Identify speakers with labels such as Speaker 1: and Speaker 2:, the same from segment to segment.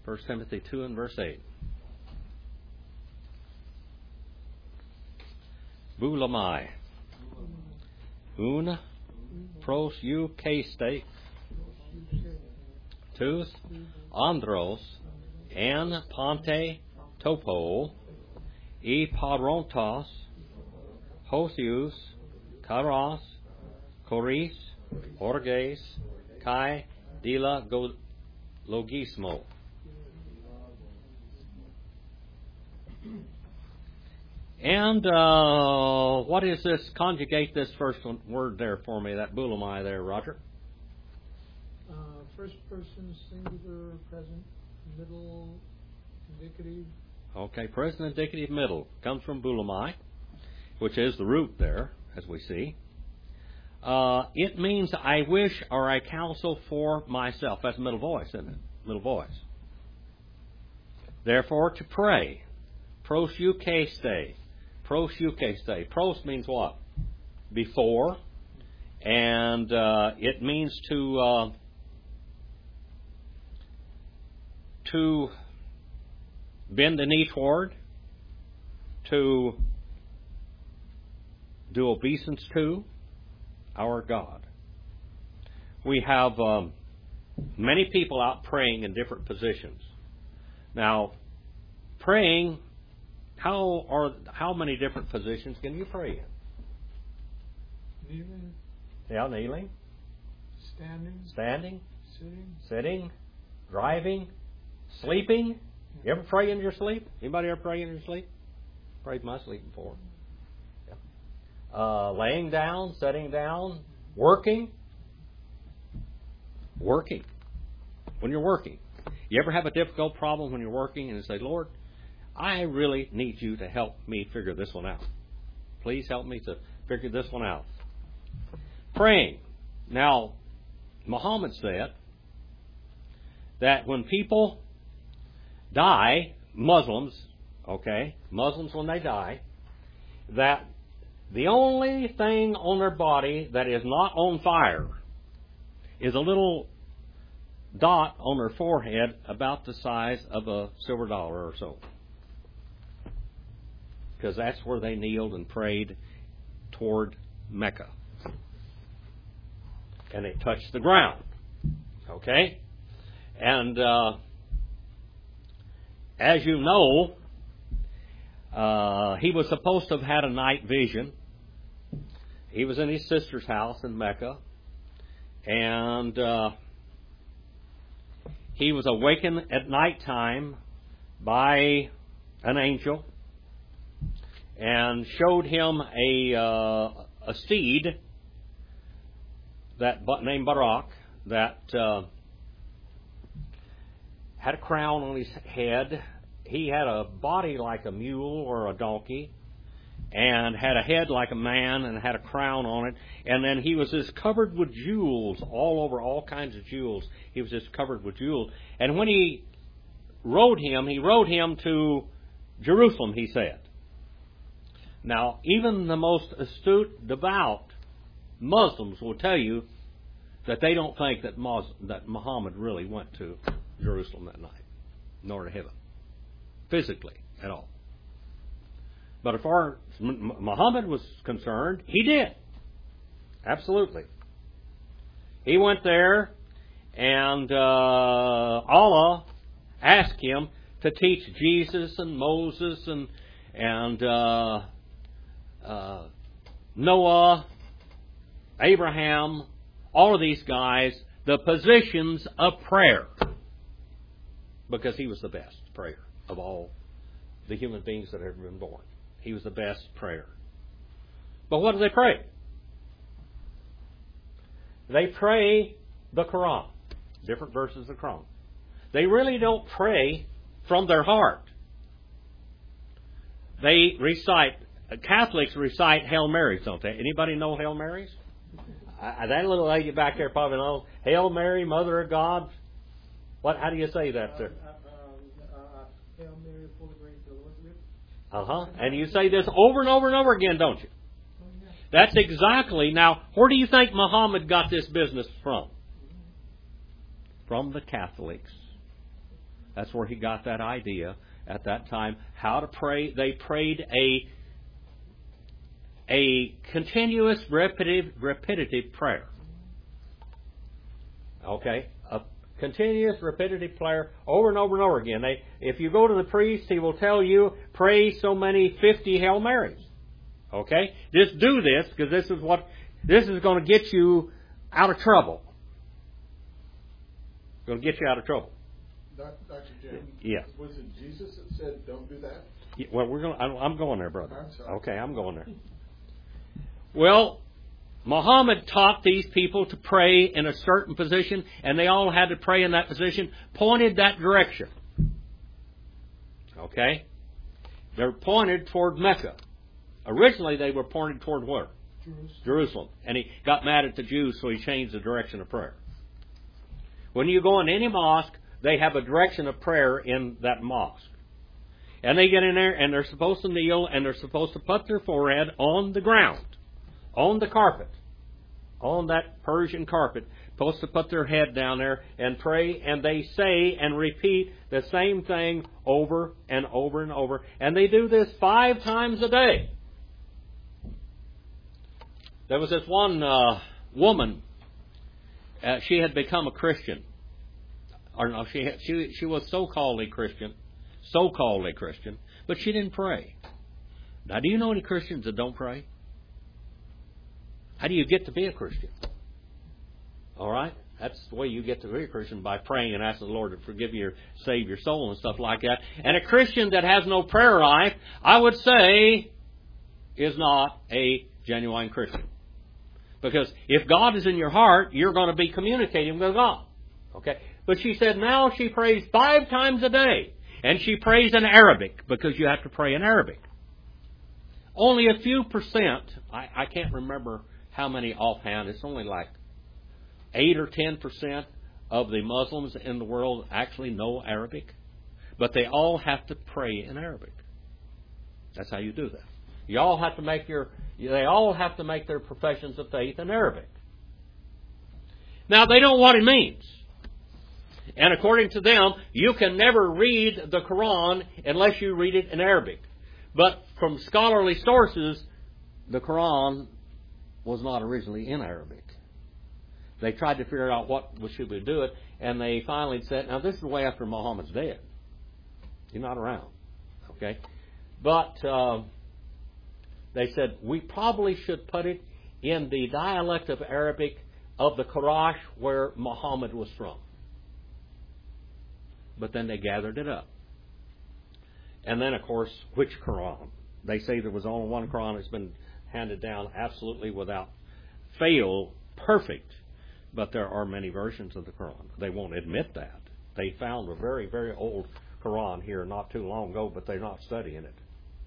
Speaker 1: 1 Timothy 2 and verse 8. Boulamai. Un pros euchaste. Tous andros an ponte topo e parontos hosius karos choris orges kai dila logismo. And what is this? Conjugate this first word there for me, that boulamai there, Roger.
Speaker 2: First person, singular, present, middle, indicative.
Speaker 1: Okay, present, indicative, middle. Comes from boulamai, which is the root there, as we see. It means I wish or I counsel for myself. That's middle voice, isn't it? Middle voice. Therefore, to pray. Pros euchaste. Pros euchaste. Pros means what? Before. And it means to bend the knee toward, to do obeisance to our God. We have many people out praying in different positions. Now, praying, how many different positions can you pray in?
Speaker 2: Kneeling.
Speaker 1: Yeah, kneeling.
Speaker 2: Standing.
Speaker 1: Sitting. Driving. Sleeping. You ever pray in your sleep? Anybody ever pray in your sleep? Prayed in my sleep before. Yeah. Laying down, sitting down, working. Working. When you're working. You ever have a difficult problem when you're working and you say, Lord, I really need you to help me figure this one out. Please help me to figure this one out. Praying. Now, Muhammad said that when people die, Muslims when they die, that the only thing on their body that is not on fire is a little dot on their forehead about the size of a silver dollar or so. Because that's where they kneeled and prayed toward Mecca. And it touched the ground. Okay? And as you know, he was supposed to have had a night vision. He was in his sister's house in Mecca. And he was awakened at nighttime by an angel and showed him a steed named Barak that had a crown on his head. He had a body like a mule or a donkey, and had a head like a man, and had a crown on it. And then he was just covered with jewels all over, all kinds of jewels. He was just covered with jewels. And when he rode him to Jerusalem, he said. Now, even the most astute, devout Muslims will tell you that they don't think that Muhammad really went to Jerusalem that night, nor to heaven, physically at all. But as far as Muhammad was concerned, he did. Absolutely. He went there, and Allah asked him to teach Jesus and Moses and Noah, Abraham, all of these guys, the positions of prayer. Because he was the best prayer of all the human beings that had ever been born. He was the best prayer. But what do they pray? They pray the Quran. Different verses of the Quran. They really don't pray from their heart. They recite, Catholics recite Hail Marys, don't they? Anybody know Hail Marys? That little lady back there probably knows. Hail Mary, Mother of God. How do you say that, sir?
Speaker 2: Hail Mary, full of grace, the Lord is with you.
Speaker 1: And you say this over and over and over again, don't you?
Speaker 2: Oh, yeah.
Speaker 1: That's exactly. Now, where do you think Muhammad got this business from? From the Catholics. That's where he got that idea at that time, how to pray. They prayed a continuous, repetitive prayer. Okay? A continuous, repetitive prayer over and over and over again. If you go to the priest, he will tell you, pray so many 50 Hail Marys. Okay? Just do this, because this is going to get you out of trouble. It's going to get you out of trouble.
Speaker 3: Dr. Jim,
Speaker 1: yeah.
Speaker 3: Was it Jesus that said, don't do that?
Speaker 1: Yeah, well, I'm going there, brother.
Speaker 3: I'm sorry.
Speaker 1: Okay, I'm going there. Well, Muhammad taught these people to pray in a certain position, and they all had to pray in that position, pointed that direction. Okay? They're pointed toward Mecca. Originally, they were pointed toward where? Jerusalem. And he got mad at the Jews, so he changed the direction of prayer. When you go in any mosque, they have a direction of prayer in that mosque. And they get in there, and they're supposed to kneel, and they're supposed to put their forehead on the ground, on the carpet, on that Persian carpet, supposed to put their head down there and pray, and they say and repeat the same thing over and over and over. And they do this 5 times a day. There was this one woman, she had become a Christian. Or no, she was so-called a Christian, but she didn't pray. Now, do you know any Christians that don't pray? How do you get to be a Christian? All right? That's the way you get to be a Christian, by praying and asking the Lord to forgive you, save your soul and stuff like that. And a Christian that has no prayer life, I would say, is not a genuine Christian. Because if God is in your heart, you're going to be communicating with God. Okay? But she said now she prays 5 times a day. And she prays in Arabic, because you have to pray in Arabic. Only a few percent, I can't remember how many offhand, it's only like 8 or 10% of the Muslims in the world actually know Arabic. But they all have to pray in Arabic. That's how you do that. They all have to make their professions of faith in Arabic. Now, they know what it means. And according to them, you can never read the Quran unless you read it in Arabic. But from scholarly sources, the Quran was not originally in Arabic. They tried to figure out what should we do it, and they finally said, now this is way after Muhammad's dead. He's not around. Okay? But they said, we probably should put it in the dialect of Arabic of the Quraysh where Muhammad was from. But then they gathered it up. And then, of course, which Quran? They say there was only one Quran that's been handed down absolutely without fail, perfect. But there are many versions of the Quran. They won't admit that. They found a very, very old Quran here not too long ago, but they're not studying it.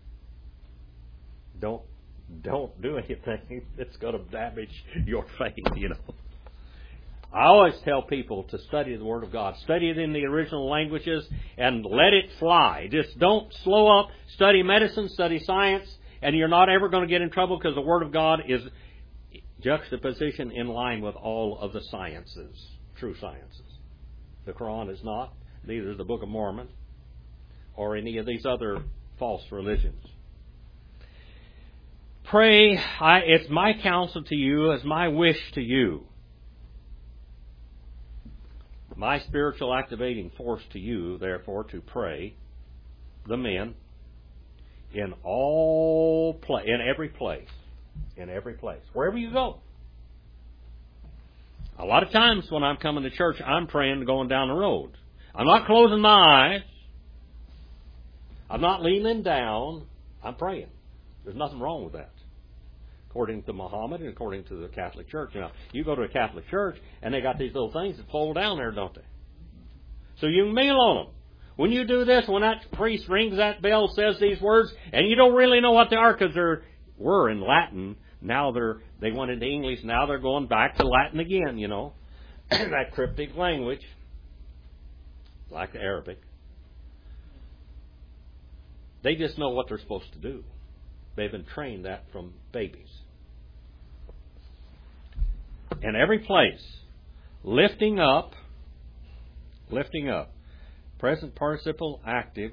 Speaker 1: Don't do anything that's going to damage your faith, you know. I always tell people to study the Word of God. Study it in the original languages and let it fly. Just don't slow up. Study medicine, study science, and you're not ever going to get in trouble, because the Word of God is juxtaposition in line with all of the sciences, true sciences. The Quran is not, neither is the Book of Mormon or any of these other false religions. Pray, it's my counsel to you, it's my wish to you. My spiritual activating force to you, therefore, to pray, the men, in every place, wherever you go. A lot of times when I'm coming to church, I'm praying going down the road. I'm not closing my eyes. I'm not leaning down. I'm praying. There's nothing wrong with that, according to Muhammad and according to the Catholic Church. Now, you go to a Catholic church, and they got these little things that fold down there, don't they? So you can kneel on them. When you do this, when that priest rings that bell, says these words, and you don't really know what they are, because they were in Latin. Now they went into English. Now they're going back to Latin again, you know. That cryptic language, like the Arabic. They just know what they're supposed to do. They've been trained that from babies. In every place, lifting up Present participle active.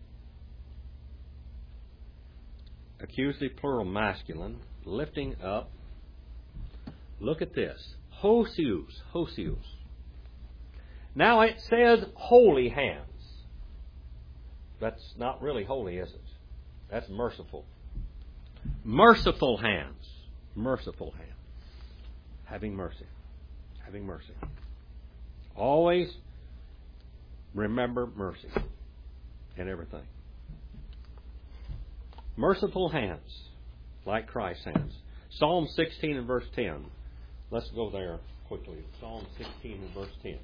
Speaker 1: Accusative plural masculine. Lifting up. Look at this. Hosius. Hosius. Now it says holy hands. That's not really holy, is it? That's merciful. Merciful hands. Merciful hands. Having mercy. Having mercy. Always remember mercy in everything. Merciful hands, like Christ's hands. Psalm 16 and verse 10. Let's go there quickly. Psalm 16 and verse 10.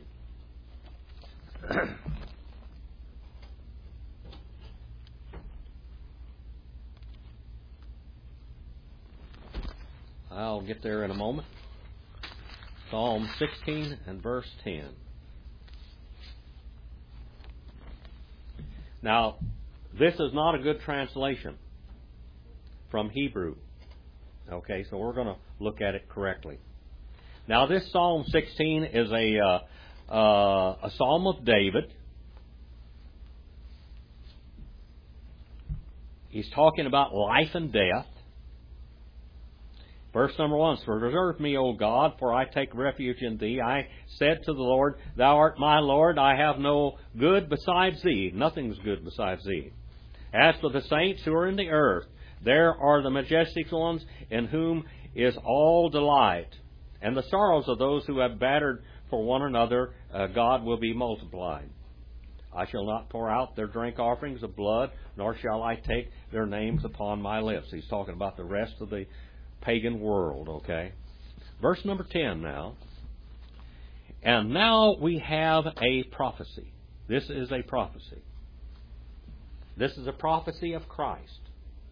Speaker 1: I'll get there in a moment. Psalm 16 and verse 10. Now, this is not a good translation from Hebrew. Okay, so we're going to look at it correctly. Now, this Psalm 16 is a Psalm of David. He's talking about life and death. Verse number 1, Preserve me, O God, for I take refuge in Thee. I said to the Lord, Thou art my Lord, I have no good besides Thee. Nothing's good besides Thee. As for the saints who are in the earth, there are the majestic ones in whom is all delight. And the sorrows of those who have battered for one another, God will be multiplied. I shall not pour out their drink offerings of blood, nor shall I take their names upon my lips. He's talking about the rest of the pagan world, okay? Verse number 10 now. And now we have a prophecy. This is a prophecy. This is a prophecy of Christ.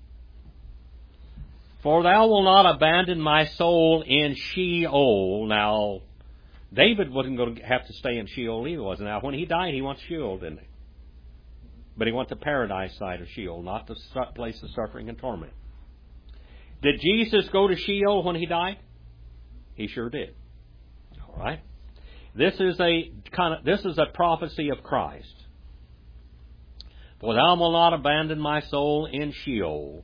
Speaker 1: For thou wilt not abandon my soul in Sheol. Now, David wasn't going to have to stay in Sheol either, was he? Now, when he died, he went to Sheol, didn't he? But he went to paradise side of Sheol, not the place of suffering and torment. Did Jesus go to Sheol when he died? He sure did. All right. This is a prophecy of Christ. For thou wilt not abandon my soul in Sheol,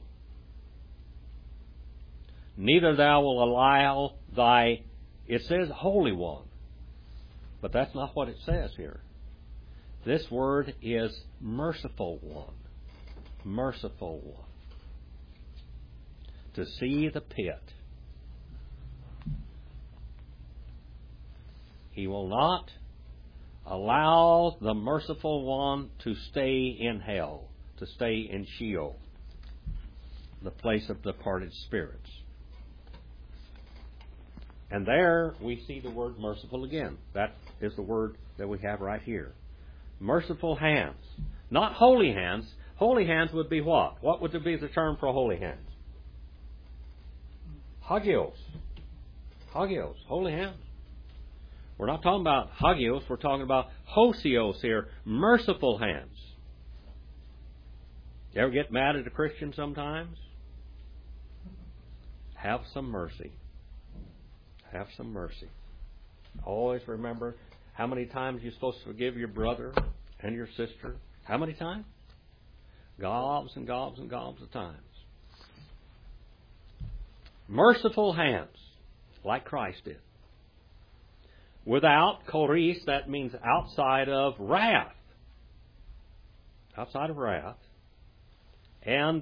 Speaker 1: neither thou wilt allow thy, it says Holy One, but that's not what it says here. This word is merciful one. Merciful one. To see the pit. He will not allow the merciful one to stay in hell, to stay in Sheol, the place of departed spirits. And there we see the word merciful again. That is the word that we have right here. Merciful hands. Not holy hands. Holy hands would be what? What would be the term for holy hands? Hagios. Hagios. Holy hands. We're not talking about hagios. We're talking about hosios here. Merciful hands. You ever get mad at a Christian sometimes? Have some mercy. Have some mercy. Always remember how many times you're supposed to forgive your brother and your sister. How many times? Gobs and gobs and gobs of times. Merciful hands, like Christ did. Without choris, that means outside of wrath. Outside of wrath. And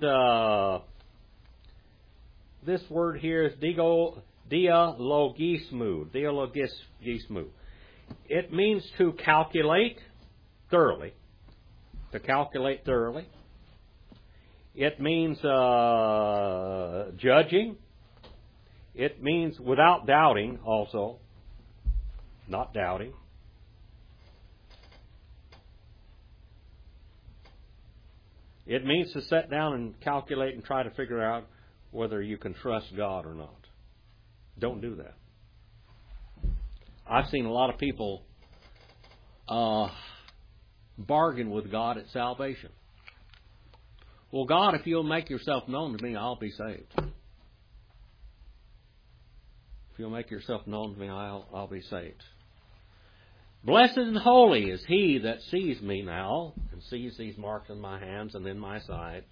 Speaker 1: this word here is dialogismu. Dialogismu. It means to calculate thoroughly. To calculate thoroughly. It means judging. It means without doubting also. Not doubting. It means to sit down and calculate and try to figure out whether you can trust God or not. Don't do that. I've seen a lot of people bargain with God at salvation. Well, God, if you'll make yourself known to me, I'll be saved. If you'll make yourself known to me, I'll be saved. Blessed and holy is he that sees me now, and sees these marks in my hands and in my sides.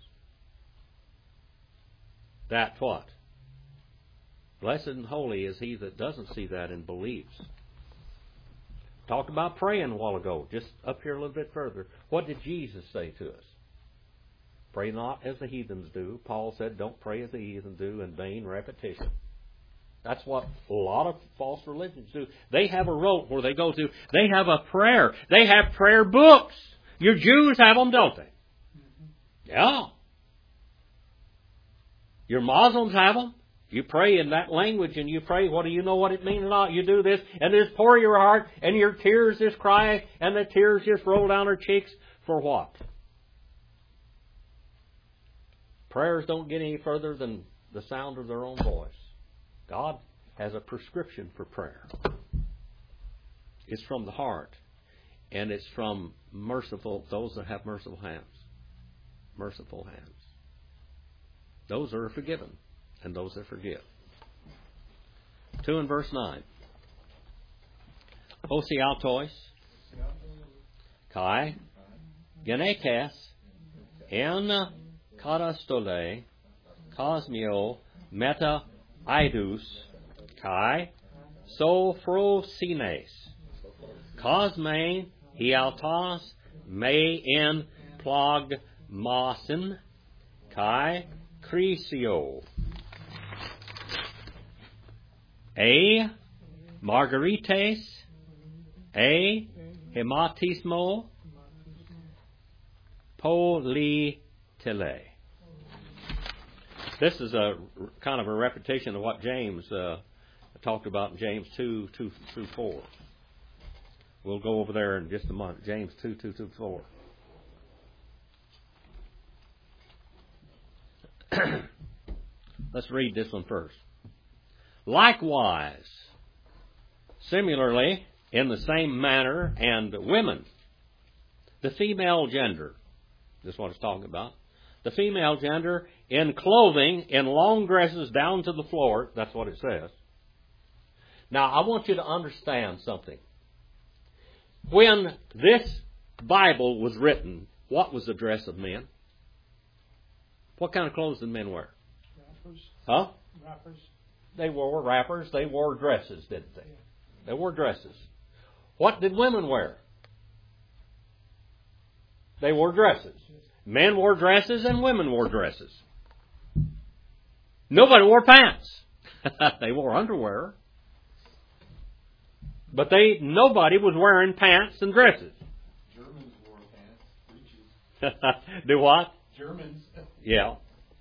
Speaker 1: That what? Blessed and holy is he that doesn't see that and believes. Talked about praying a while ago. Just up here a little bit further. What did Jesus say to us? Pray not as the heathens do. Paul said, don't pray as the heathens do in vain repetition. That's what a lot of false religions do. They have a rote where they go to. They have a prayer. They have prayer books. Your Jews have them, don't they? Yeah. Your Muslims have them. You pray in that language and you pray, what do you know what it means or not? You do this and just pour your heart and your tears just cry and the tears just roll down her cheeks. For what? Prayers don't get any further than the sound of their own voice. God has a prescription for prayer. It's from the heart. And it's from those that have merciful hands. Merciful hands. Those are forgiven. And those that forgive. 2 in verse 9. Hosiautos, Kai, Genekes, En Katastole, Cosmio, Meta Idus, Kai, Sophrosines, Cosme, Hialtos, Me en Plogmasin, Kai, Crisio. A Margarites, A Hematismo, Polytele. This is a kind of a repetition of what James talked about in James 2:2-4. We'll go over there in just a moment. James 2:2-4. Let's read this one first. Likewise, similarly, in the same manner, and women, the female gender, this is what it's talking about, the female gender in clothing, in long dresses down to the floor, that's what it says. Now, I want you to understand something. When this Bible was written, what was the dress of men? What kind of clothes did men wear?
Speaker 2: Wrappers.
Speaker 1: Huh?
Speaker 2: Wrappers.
Speaker 1: They wore wrappers. They wore dresses, didn't they? They wore dresses. What did women wear? They wore dresses. Men wore dresses and women wore dresses. Nobody wore pants. They wore underwear. But nobody was wearing pants and dresses.
Speaker 3: Germans wore pants, breeches.
Speaker 1: Do what?
Speaker 3: Germans.
Speaker 1: Yeah.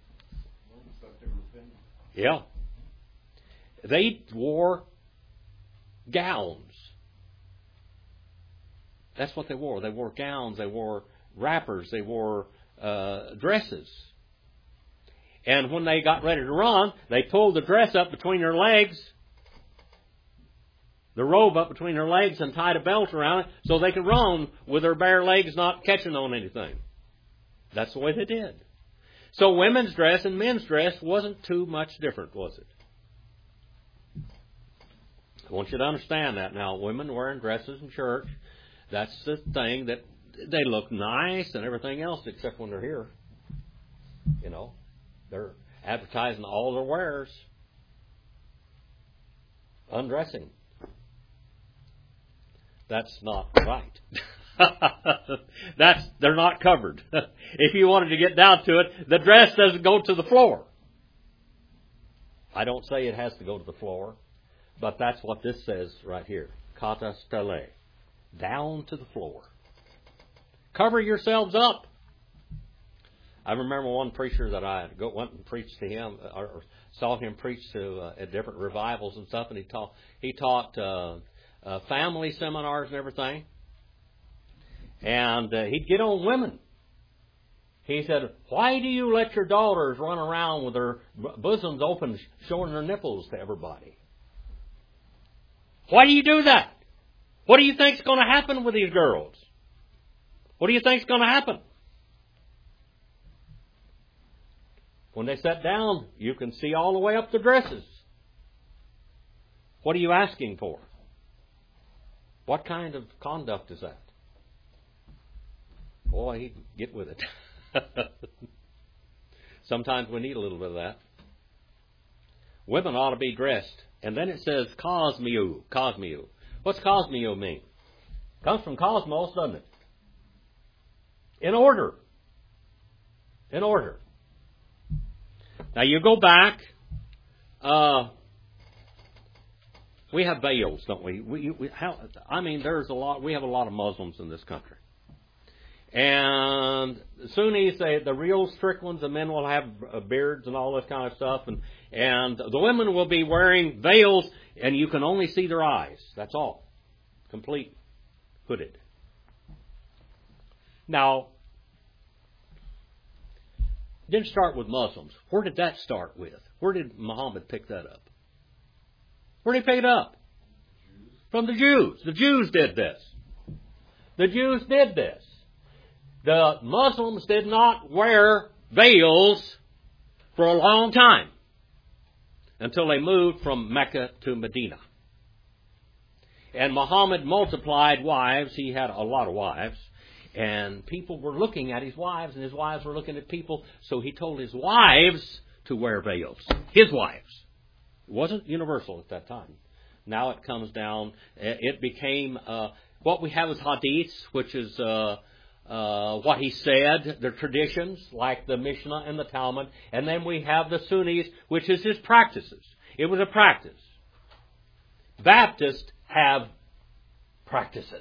Speaker 1: Yeah. They wore gowns. That's what they wore. They wore gowns. They wore wrappers. They wore dresses. And when they got ready to run, they pulled the dress up between their legs, the robe up between their legs, and tied a belt around it so they could run with their bare legs not catching on anything. That's the way they did. So women's dress and men's dress wasn't too much different, was it? I want you to understand that. Now, women wearing dresses in church, that's the thing that they look nice and everything else except when they're here. You know, they're advertising all their wares. Undressing. That's not right. They're not covered. If you wanted to get down to it, the dress doesn't go to the floor. I don't say it has to go to the floor, but that's what this says right here. Kata stele. Down to the floor. Cover yourselves up. I remember one preacher that I went and preached to him, or saw him preach to at different revivals and stuff, and he taught family seminars and everything. And he'd get on women. He said, why do you let your daughters run around with their bosoms open, showing their nipples to everybody? Why do you do that? What do you think's going to happen with these girls? What do you think's going to happen? When they sit down, you can see all the way up the dresses. What are you asking for? What kind of conduct is that? Boy, get with it. Sometimes we need a little bit of that. Women ought to be dressed. And then it says cosmio. Cosmio. What's cosmio mean? Comes from cosmos, doesn't it? In order. In order. Now you go back. We have veils, don't we? There's a lot. We have a lot of Muslims in this country. And the Sunnis, the real strict ones, the men will have beards and all this kind of stuff, and the women will be wearing veils, and you can only see their eyes. That's all. Complete hooded. Now, it didn't start with Muslims. Where did that start with? Where did Muhammad pick that up? Where did he pick it up? From the Jews. The Jews did this. The Jews did this. The Muslims did not wear veils for a long time until they moved from Mecca to Medina. And Muhammad multiplied wives. He had a lot of wives. And people were looking at his wives, and his wives were looking at people. So he told his wives to wear veils. His wives. It wasn't universal at that time. Now it comes down. It became what we have is hadiths, which is what he said, the traditions, like the Mishnah and the Talmud. And then we have the Sunnis, which is his practices. It was a practice. Baptists have practices.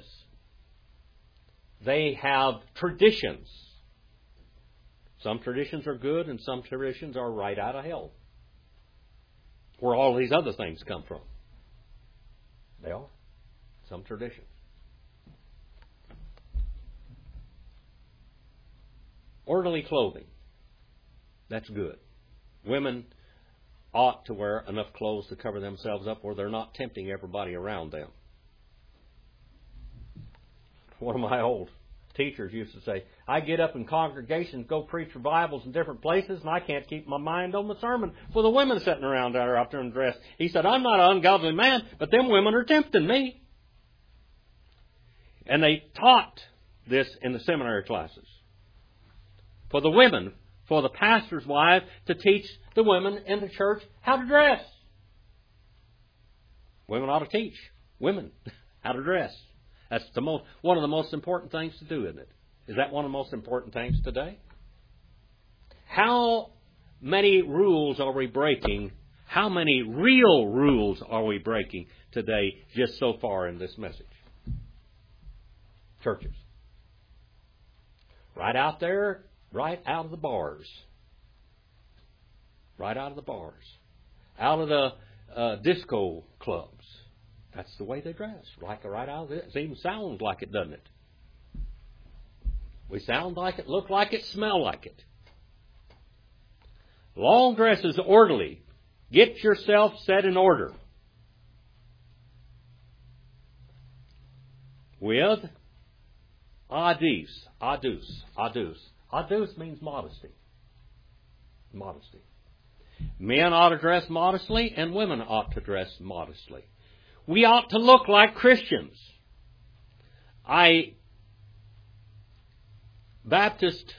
Speaker 1: They have traditions. Some traditions are good and some traditions are right out of hell. Where all these other things come from. They are. Some traditions. Orderly clothing. That's good. Women ought to wear enough clothes to cover themselves up or they're not tempting everybody around them. One of my old teachers used to say, I get up in congregations, go preach revivals in different places, and I can't keep my mind on the sermon for the women sitting around there out there in dress. He said, I'm not an ungodly man, but them women are tempting me. And they taught this in the seminary classes. For the women, for the pastor's wife, to teach the women in the church how to dress. Women ought to teach women how to dress. That's one of the most important things to do, isn't it? Is that one of the most important things today? How many rules are we breaking? How many real rules are we breaking today just so far in this message? Churches. Right out there, right out of the bars. Right out of the bars. Out of the disco clubs. That's the way they dress. Right out of it. It even sounds like it, doesn't it? We sound like it, look like it, smell like it. Long dresses orderly. Get yourself set in order. With adus. Adus means modesty. Modesty. Men ought to dress modestly and women ought to dress modestly. We ought to look like Christians. Baptist,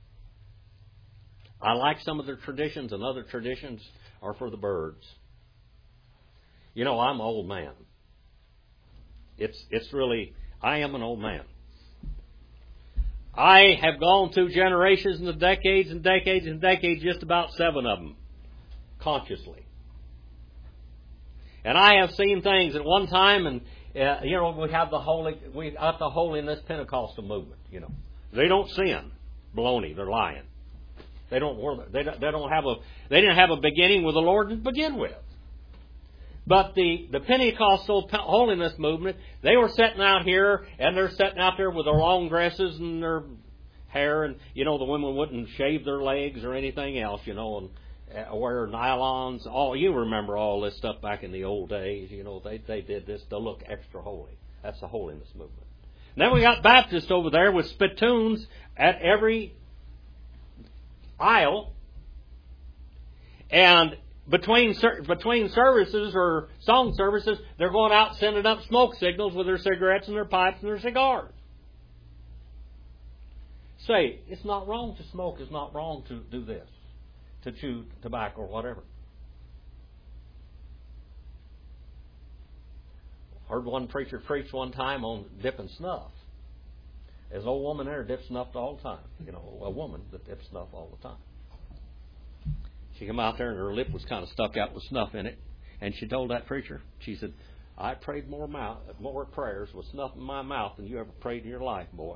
Speaker 1: I like some of their traditions, and other traditions are for the birds. You know, I'm an old man. It's really, I am an old man. I have gone through generations and decades and decades and decades, just about 7 of them, consciously. And I have seen things at one time, and we have we got the holiness Pentecostal movement. They don't sin, baloney. They're lying. They didn't have a beginning with the Lord to begin with. But the Pentecostal holiness movement, they were sitting out here, and they're sitting out there with their long dresses and their hair, and the women wouldn't shave their legs or anything else, and wear nylons. You remember all this stuff back in the old days. They did this to look extra holy. That's the holiness movement. And then we got Baptists over there with spittoons at every aisle. And between services or song services, they're going out sending up smoke signals with their cigarettes and their pipes and their cigars. Say, it's not wrong to smoke. It's not wrong to do this, to chew tobacco or whatever. Heard one preacher preach one time on dipping snuff. There's an old woman there dips snuff all the time. You know, a woman that dips snuff all the time. She came out there and her lip was kind of stuck out with snuff in it. And she told that preacher, she said, I prayed more prayers with snuff in my mouth than you ever prayed in your life, boy.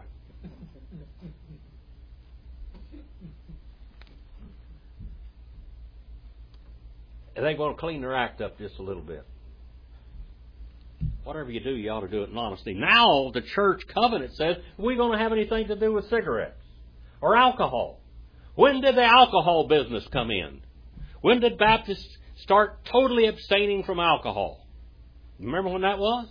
Speaker 1: And they want to clean their act up just a little bit. Whatever you do, you ought to do it in honesty. Now the church covenant says we're going to have anything to do with cigarettes or alcohol. When did the alcohol business come in? When did Baptists start totally abstaining from alcohol? Remember when that was?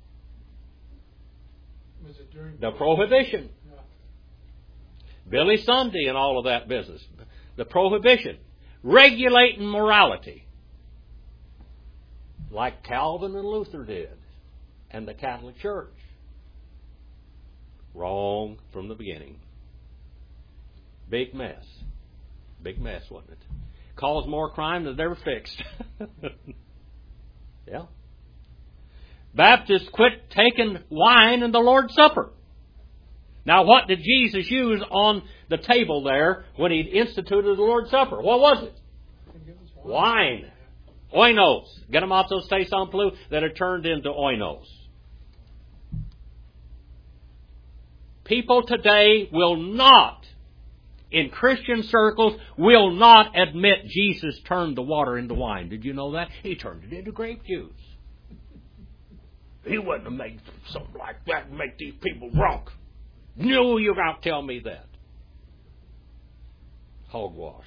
Speaker 2: Was it during
Speaker 1: the Prohibition.
Speaker 2: Yeah.
Speaker 1: Billy Sunday and all of that business. The Prohibition. Regulating morality. Like Calvin and Luther did. And the Catholic Church. Wrong from the beginning. Big mess. Big mess, wasn't it? Caused more crime than they were fixed. Yeah. Baptists quit taking wine in the Lord's Supper. Now, what did Jesus use on the table there when He instituted the Lord's Supper? What was it? Wine. Oinos. Genomatos te samplu that are turned into oinos. People today will not, in Christian circles, will not admit Jesus turned the water into wine. Did you know that? He turned it into grape juice. He wouldn't have made something like that and make these people drunk. No, you got to tell me that. Hogwash.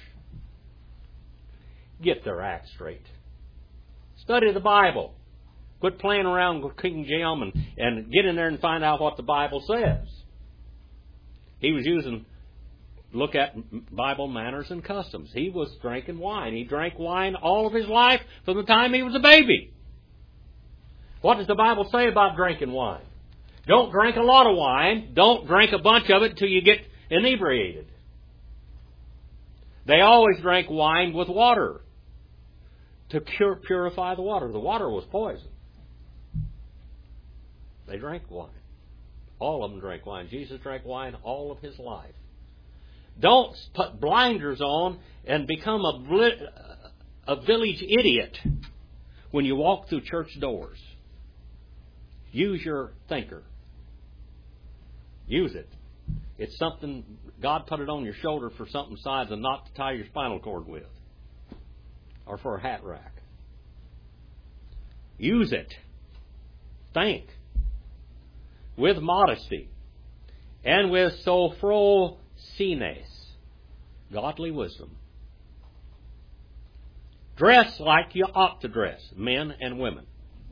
Speaker 1: Get their act straight. Study the Bible. Quit playing around with King Jim and get in there and find out what the Bible says. He was look at Bible manners and customs. He was drinking wine. He drank wine all of his life from the time he was a baby. What does the Bible say about drinking wine? Don't drink a lot of wine. Don't drink a bunch of it until you get inebriated. They always drank wine with water to purify the water. The water was poison. They drank wine. All of them drank wine. Jesus drank wine all of His life. Don't put blinders on and become a village idiot when you walk through church doors. Use your thinker. Use it. It's something, God put it on your shoulder for something besides a knot to tie your spinal cord with. Or for a hat rack. Use it. Think. With modesty. And with sophrosines. Godly wisdom. Dress like you ought to dress, men and women.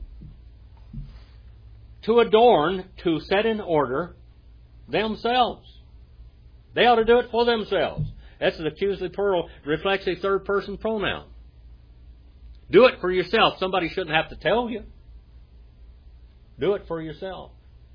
Speaker 1: To adorn, to set in order themselves. They ought to do it for themselves. That's the accusative plural, reflexive third person pronoun. Do it for yourself. Somebody shouldn't have to tell you. Do it for yourself.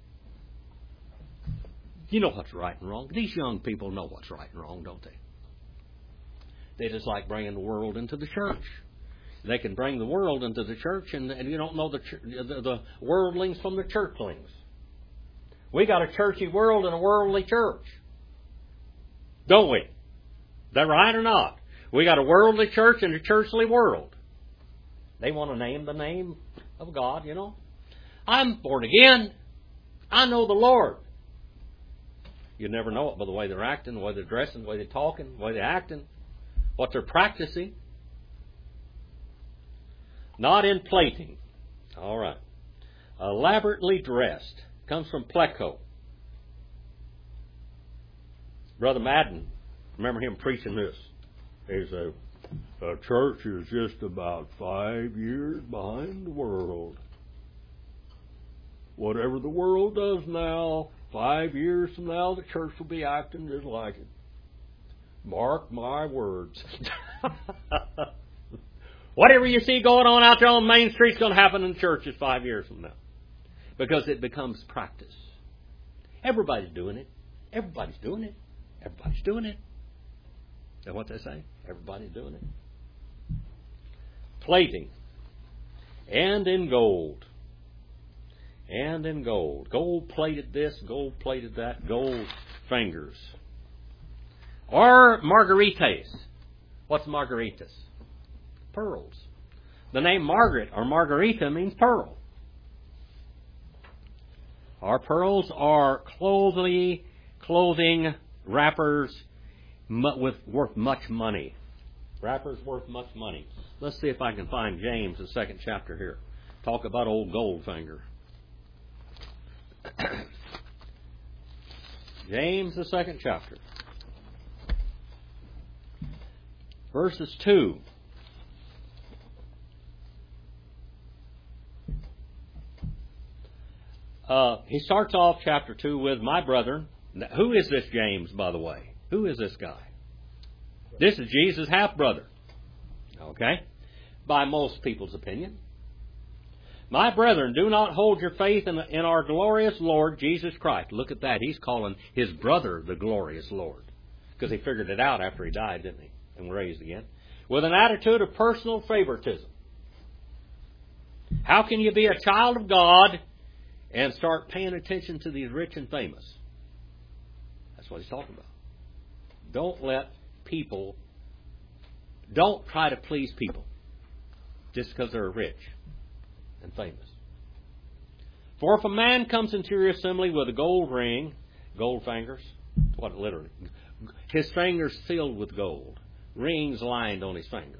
Speaker 1: You know what's right and wrong. These young people know what's right and wrong, don't they? They just like bringing the world into the church. They can bring the world into the church, and you don't know the worldlings from the churchlings. We got a churchy world and a worldly church. Don't we? Is that right or not? We got a worldly church and a churchly world. They want to name the name of God, you know. I'm born again. I know the Lord. You never know it by the way they're acting, the way they're dressing, the way they're talking, the way they're acting, what they're practicing. Not in plating. All right. Elaborately dressed. Comes from pleco. Brother Madden, remember him preaching this. He said, a church is just about 5 years behind the world. Whatever the world does now, 5 years from now, the church will be acting just like it. Mark my words. Whatever you see going on out there on Main Street is going to happen in churches 5 years from now. Because it becomes practice. Everybody's doing it. Everybody's doing it. Everybody's doing it. Is that what they say? Everybody's doing it. Plating. And in gold. And in gold. Gold plated this, gold plated that, gold fingers. Or margaritas. What's margaritas? Pearls. The name Margaret or Margarita means pearl. Our pearls are clothing wrappers worth much money. Wrappers worth much money. Let's see if I can find James, the 2nd chapter here. Talk about old Goldfinger. James, the 2nd chapter. Verses 2. He starts off chapter 2 with, my brethren. Now, who is this James, by the way? Who is this guy? This is Jesus' half-brother. Okay? By most people's opinion. My brethren, do not hold your faith in our glorious Lord Jesus Christ. Look at that. He's calling his brother the glorious Lord. Because he figured it out after he died, didn't he? And raised again. With an attitude of personal favoritism. How can you be a child of God and start paying attention to these rich and famous? That's what he's talking about. Don't try to please people just because they're rich and famous. For if a man comes into your assembly with a gold ring, gold fingers, what literally, his fingers filled with gold, rings lined on his fingers.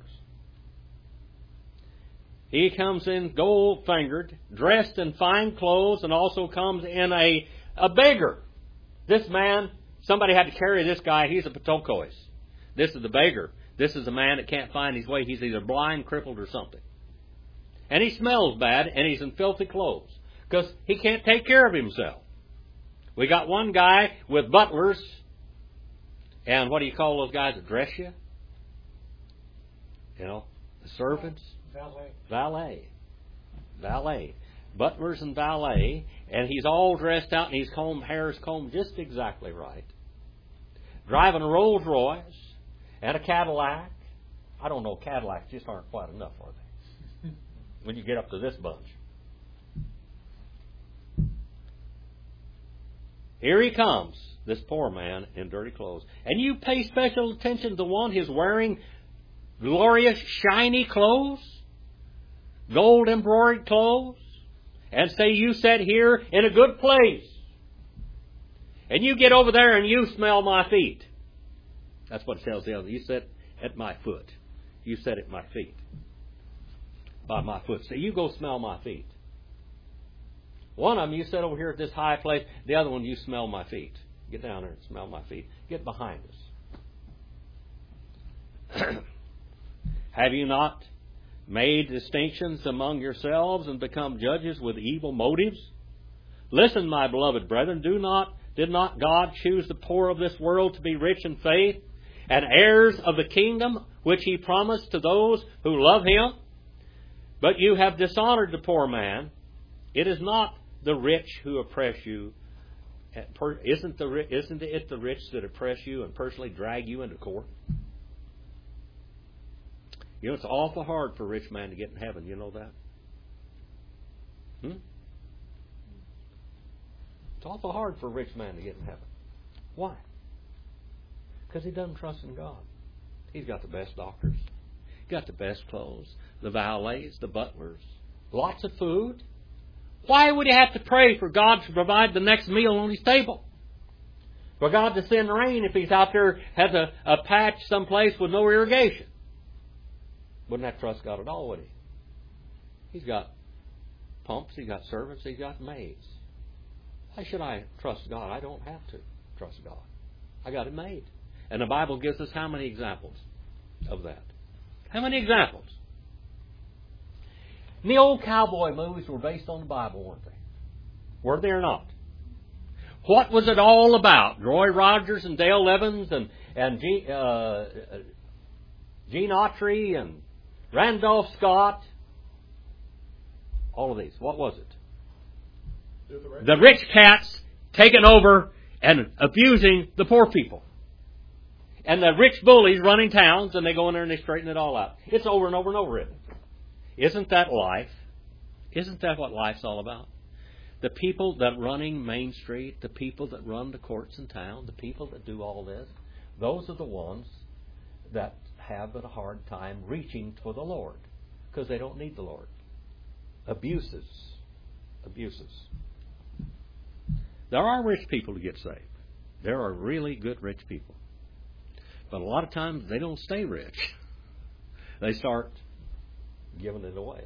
Speaker 1: He comes in gold-fingered, dressed in fine clothes, and also comes in a beggar. This man, somebody had to carry this guy. He's a patokois. This is the beggar. This is a man that can't find his way. He's either blind, crippled, or something. And he smells bad, and he's in filthy clothes. Because he can't take care of himself. We got one guy with butlers. And what do you call those guys that dress you? You know, the servants. Valet. Butlers and valet. And he's all dressed out, and his hair is combed just exactly right. Driving a Rolls Royce and a Cadillac. I don't know, Cadillacs just aren't quite enough, are they? When you get up to this bunch. Here he comes, this poor man in dirty clothes. And you pay special attention to the one who's wearing glorious, shiny clothes, gold embroidered clothes, and say you sat here in a good place. And you get over there and you smell my feet. That's what it tells the other. You sit at my foot. You sit at my feet. By my foot. So you go smell my feet. One of them, you sit over here at this high place. The other one, you smell my feet. Get down there and smell my feet. Get behind us. Have you not made distinctions among yourselves and become judges with evil motives? Listen, my beloved brethren, did not God choose the poor of this world to be rich in faith and heirs of the kingdom which He promised to those who love Him? But you have dishonored the poor man. It is not the rich who oppress you. Isn't it the rich that oppress you and personally drag you into court? You know, it's awful hard for a rich man to get in heaven. You know that? It's awful hard for a rich man to get in heaven. Why? Because he doesn't trust in God. He's got the best doctors. He's got the best clothes. The valets, the butlers. Lots of food. Why would he have to pray for God to provide the next meal on his table? For God to send rain if he's out there, has a patch someplace with no irrigation? Wouldn't have to trust God at all, would he? He's got pumps, he's got servants, he's got maids. Why should I trust God? I don't have to trust God. I got it made. And the Bible gives us how many examples of that? How many examples? And the old cowboy movies were based on the Bible, weren't they? Were they or not? What was it all about? Roy Rogers and Dale Evans and Gene Autry and Randolph Scott, all of these. What was it? The rich cats taking over and abusing the poor people. And the rich bullies running towns, and they go in there and they straighten it all out. It's over and over and over, isn't it? Isn't that life? Isn't that what life's all about? The people that running Main Street, the people that run the courts in town, the people that do all this, those are the ones that have a hard time reaching for the Lord because they don't need the Lord. Abuses. There are rich people to get saved. There are really good rich people. But a lot of times they don't stay rich. They start giving it away.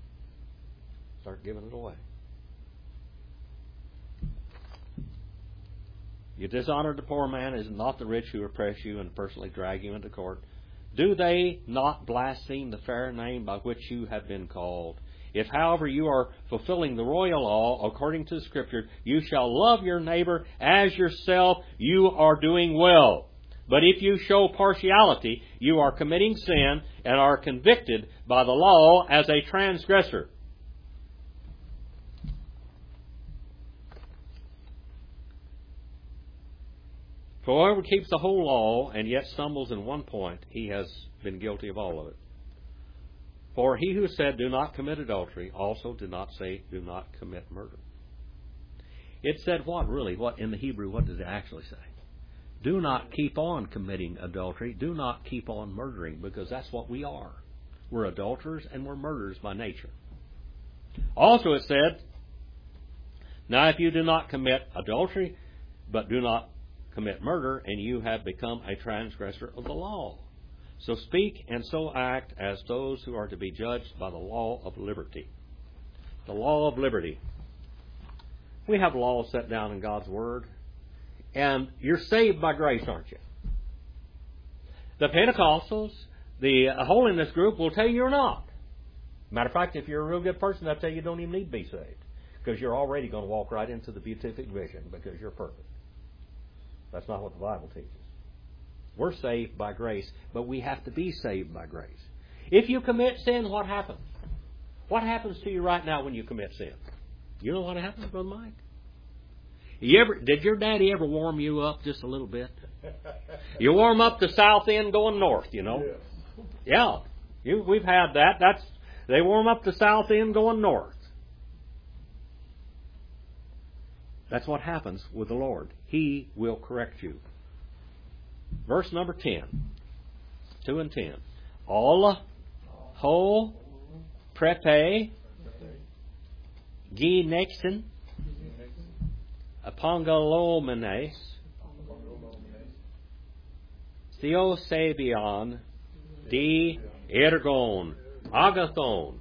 Speaker 1: You dishonor the poor man, is it not the rich who oppress you and personally drag you into court? Do they not blaspheme the fair name by which you have been called? If, however, you are fulfilling the royal law according to the Scripture, you shall love your neighbor as yourself, you are doing well. But if you show partiality, you are committing sin and are convicted by the law as a transgressor. For whoever keeps the whole law and yet stumbles in one point, he has been guilty of all of it. For he who said, do not commit adultery, also did not say, do not commit murder. It said what, really? What in the Hebrew, what does it actually say? Do not keep on committing adultery. Do not keep on murdering, because that's what we are. We're adulterers and we're murderers by nature. Also it said, now if you do not commit adultery, but do not commit murder, and you have become a transgressor of the law. So speak and so act as those who are to be judged by the law of liberty. The law of liberty. We have laws set down in God's Word. And you're saved by grace, aren't you? The Pentecostals, the holiness group will tell you you're not. Matter of fact, if you're a real good person, they'll tell you don't even need to be saved. Because you're already going to walk right into the beatific vision because you're perfect. That's not what the Bible teaches. We're saved by grace, but we have to be saved by grace. If you commit sin, what happens? What happens to you right now when you commit sin? You know what happens, Brother Mike? Did your daddy ever warm you up just a little bit? You warm up the south end going north, you know. Yeah, we've had that. They warm up the south end going north. That's what happens with the Lord. He will correct you. Verse number 10. 2 and 10. All, ho, prepe, gi nexen, apongalomenes, theo sabion, di ergon, agathon.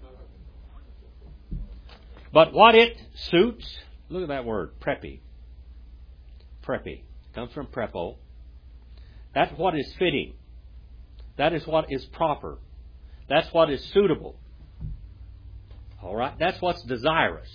Speaker 1: But what it suits, look at that word, preppy. Preppy. Comes from prepo. That's what is fitting. That is what is proper. That's what is suitable. All right? That's what's desirous.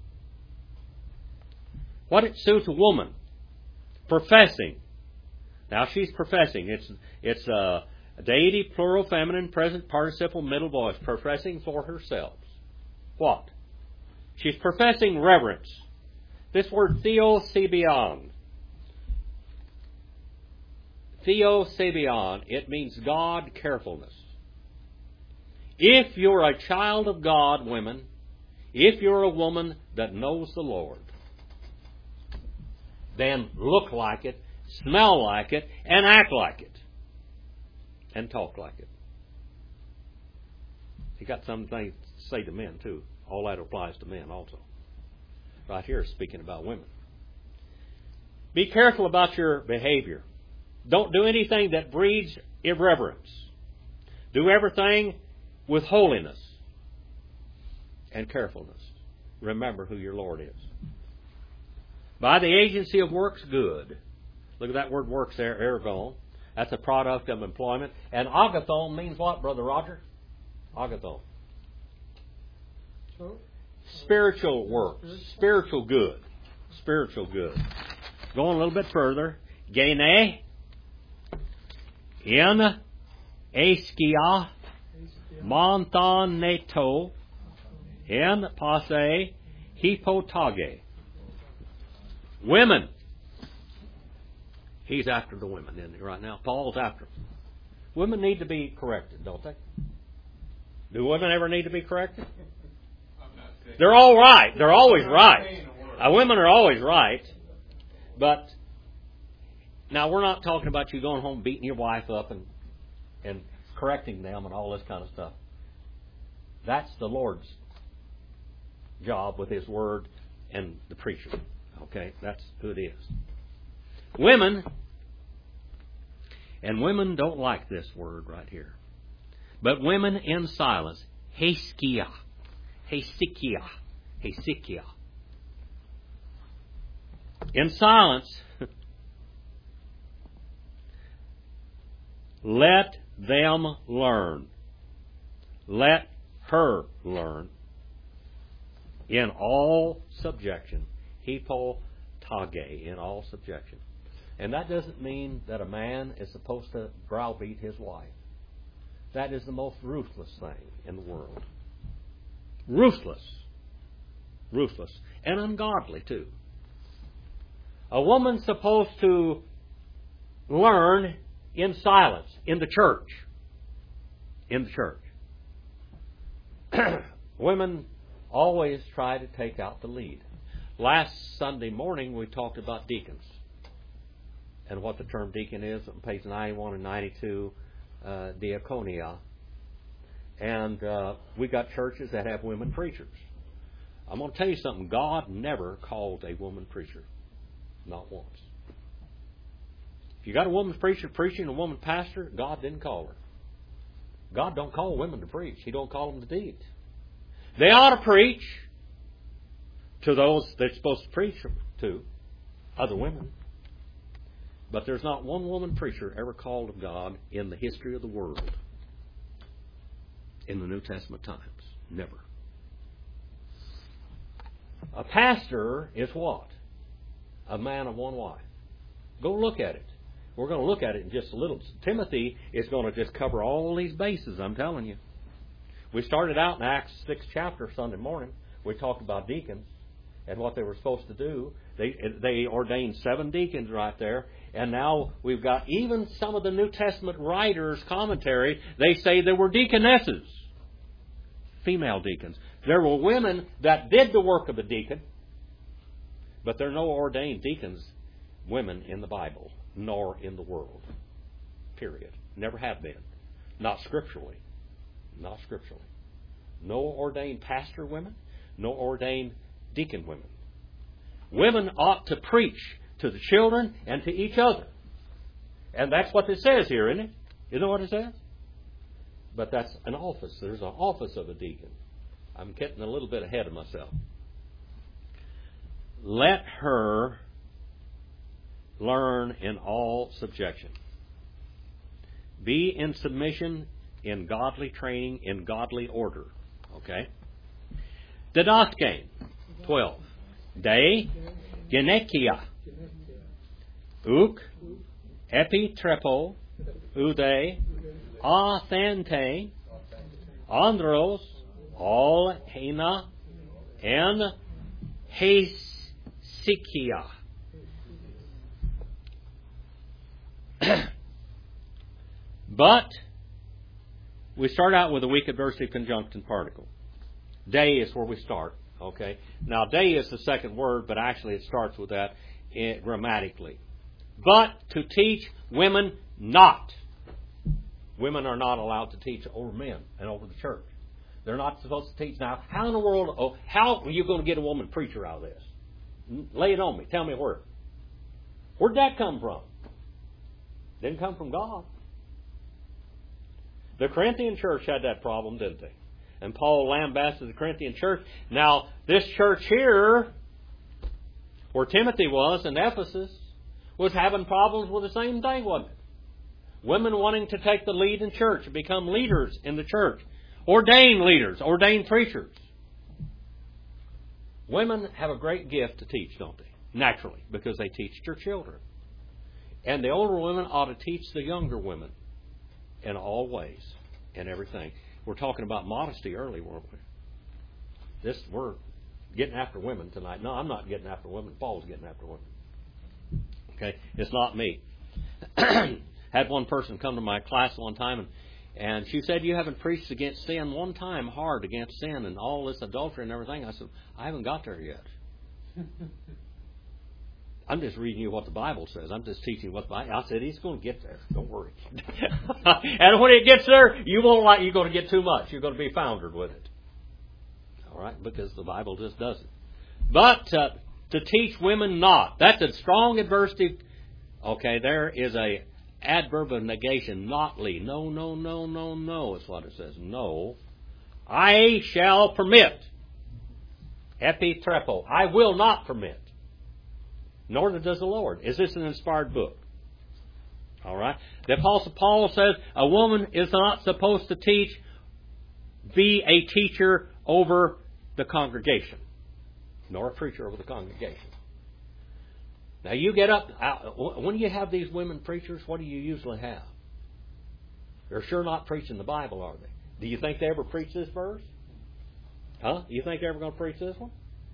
Speaker 1: What it suits a woman. Professing. Now she's professing. It's a deity, plural, feminine, present participle, middle voice. Professing for herself. What? She's professing reverence. This word theosebion. Theosebion, it means God carefulness. If you're a child of God, women, if you're a woman that knows the Lord, then look like it, smell like it, and act like it. And talk like it. He got something to say to men, too. All that applies to men also. Right here, speaking about women. Be careful about your behavior. Don't do anything that breeds irreverence. Do everything with holiness and carefulness. Remember who your Lord is. By the agency of works, good. Look at that word works there, ergon. That's a product of employment. And agathon means what, Brother Roger? Agathon. Spiritual works. Spiritual good. Spiritual good. Going a little bit further. Gene. In. Askia. Monthaneto, en pase, hypotage. Women. He's after the women, isn't he, right now? Paul's after them. Women need to be corrected, don't they? Do women ever need to be corrected? They're all right. They're always right. Women are always right. But now we're not talking about you going home beating your wife up and correcting them and all this kind of stuff. That's the Lord's job with His Word and the preacher. Okay? That's who it is. Women, and women don't like this word right here. But women in silence, hesychia, hesychia, hesychia. In silence, let them learn. Let her learn. In all subjection, hypotage, in all subjection. And that doesn't mean that a man is supposed to browbeat his wife. That is the most ruthless thing in the world. Ruthless. Ruthless. And ungodly, too. A woman's supposed to learn in silence, in the church. In the church. Women always try to take out the lead. Last Sunday morning we talked about deacons and what the term deacon is on page 91 and 92, diaconia. And we got churches that have women preachers. I'm going to tell you something. God never called a woman preacher. Not once. If you got a woman preacher preaching, a woman pastor, God didn't call her. God don't call women to preach. He don't call them to teach. They ought to preach to those they're supposed to preach to, other women. But there's not one woman preacher ever called of God in the history of the world in the New Testament times. Never. A pastor is what? A man of one wife. Go look at it. We're going to look at it in just a little. Timothy is going to just cover all these bases, I'm telling you. We started out in Acts 6th chapter Sunday morning. We talked about deacons and what they were supposed to do. They ordained 7 deacons right there. And now we've got even some of the New Testament writers' commentary. They say there were deaconesses. Female deacons. There were women that did the work of a deacon. But there are no ordained deacons, women in the Bible, nor in the world. Period. Never have been. Not scripturally. Not scripturally. No ordained pastor women, no ordained deacon women. Women ought to preach to the children and to each other. And that's what it says here, isn't it? Isn't it what it says? But that's an office. There's an office of a deacon. I'm getting a little bit ahead of myself. Let her learn in all subjection. Be in submission, in godly training, in godly order. Okay? Didaske, 12. De genekia. Uk, epitrepo, ude, athente, andros, all hena, and hesychia. But we start out with a weak adversive conjunction particle. De is where we start. Okay. Now, de is the second word, but actually it starts with that grammatically. But to teach women not. Women are not allowed to teach over men and over the church. They're not supposed to teach. Now, how in the world, how are you going to get a woman preacher out of this? Lay it on me. Tell me where. Where'd that come from? Didn't come from God. The Corinthian church had that problem, didn't they? And Paul lambasted the Corinthian church. Now, this church here, where Timothy was in Ephesus, was having problems with the same thing, wasn't it? Women wanting to take the lead in church, become leaders in the church. Ordained leaders, ordained preachers. Women have a great gift to teach, don't they? Naturally, because they teach their children. And the older women ought to teach the younger women in all ways and everything. We're talking about modesty early, weren't we? We're getting after women tonight. No, I'm not getting after women. Paul's getting after women. Okay? It's not me. Had one person come to my class one time, and she said, you haven't preached against sin one time hard against sin and all this adultery and everything. I said, I haven't got there yet. I'm just reading you what the Bible says. I'm just teaching you what the Bible. I said, he's going to get there. Don't worry. And when it gets there, you're going to get too much. You're going to be foundered with it. All right? Because the Bible just doesn't. But to teach women not. That's a strong adversative. Okay, there is a adverb of negation, notly. No, no, no, no, no is what it says. No. I shall permit. Epitrepo. I will not permit. Nor does the Lord. Is this an inspired book? All right. The Apostle Paul says a woman is not supposed to be a teacher over the congregation, nor a preacher over the congregation. Now you get up, when you have these women preachers, what do you usually have? They're sure not preaching the Bible, are they? Do you think they ever preach this verse? Huh? You think they're ever going to preach this one?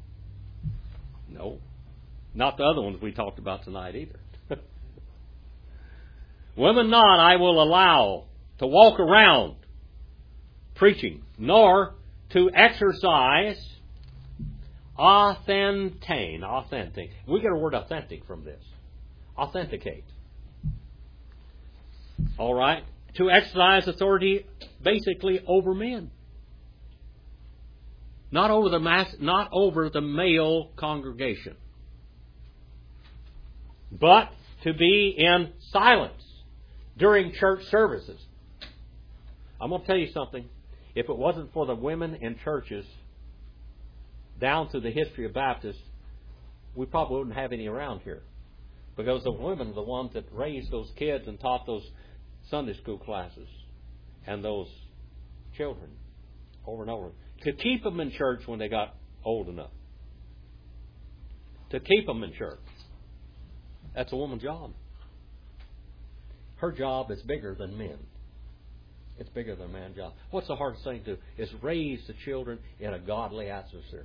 Speaker 1: No. Not the other ones we talked about tonight either. Women not I will allow to walk around preaching, nor to exercise authentic. We get a word authentic from this. Authenticate. All right? To exercise authority basically over men. Not over the male congregation. But to be in silence during church services. I'm going to tell you something. If it wasn't for the women in churches down through the history of Baptists, we probably wouldn't have any around here. Because the women are the ones that raised those kids and taught those Sunday school classes and those children over and over. To keep them in church when they got old enough. To keep them in church. That's a woman's job. Her job is bigger than men. It's bigger than a man's job. What's the hardest thing to do? Is raise the children in a godly atmosphere.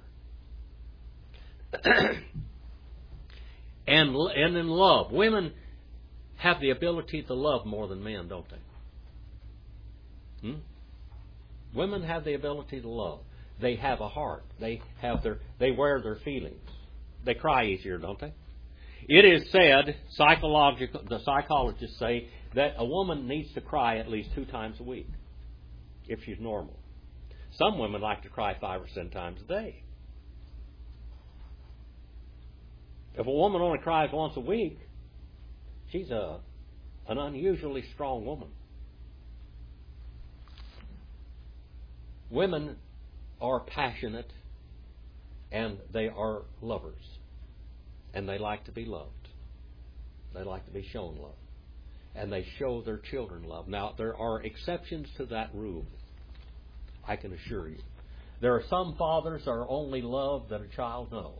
Speaker 1: and in love. Women have the ability to love more than men, don't they? Women have the ability to love. They have a heart. They wear their feelings. They cry easier, don't they? It is said, the psychologists say, that a woman needs to cry at least 2 times a week, if she's normal. Some women like to cry 5 or 7 times a day. If a woman only cries once a week, she's an unusually strong woman. Women are passionate, and they are lovers. And they like to be loved. They like to be shown love. And they show their children love. Now, there are exceptions to that rule, I can assure you. There are some fathers that are only love that a child knows.